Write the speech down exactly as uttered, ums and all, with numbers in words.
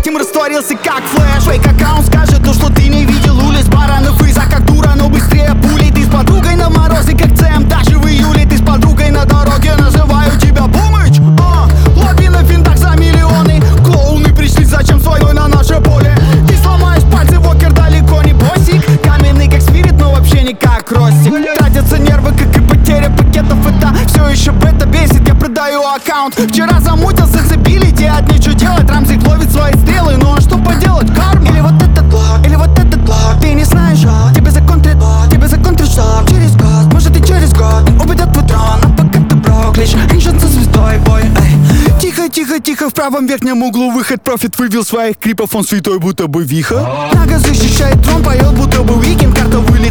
этим растворился как флэш. Фейк аккаунт скажет то, что ты не видел улиц, баранов и за как дура, но быстрее пулей. Ты с подругой на морозе, как Цэм, даже в июле. Ты с подругой на дороге, называю тебя Бумыч. А, лови на финтах за миллионы. Клоуны пришли, зачем с войной на наше поле? Ты сломаешь пальцы, Вокер далеко не босик. Каменный как спирит, но вообще не как Ростик. Тратятся нервы, как и потеря пакетов. Это все еще бета бесит, я продаю аккаунт. Вчера замутился с абилити, от нечего делать. Рамзик ловит свои стрелы, ну а что поделать, карма? Или вот этот блок, или вот этот блок. Ты не знаешь, тебе законтрит, тебе законтрит шаг. Через год, может и через год убедят твой трон, а пока ты брок, лишь эншен со звездой, бой. Эй. Тихо, тихо, тихо, в правом верхнем углу выход. Профит вывел своих крипов, он святой, будто бы виха. Нага защищает трон, поет, будто бы Уикенд. Карта вылет.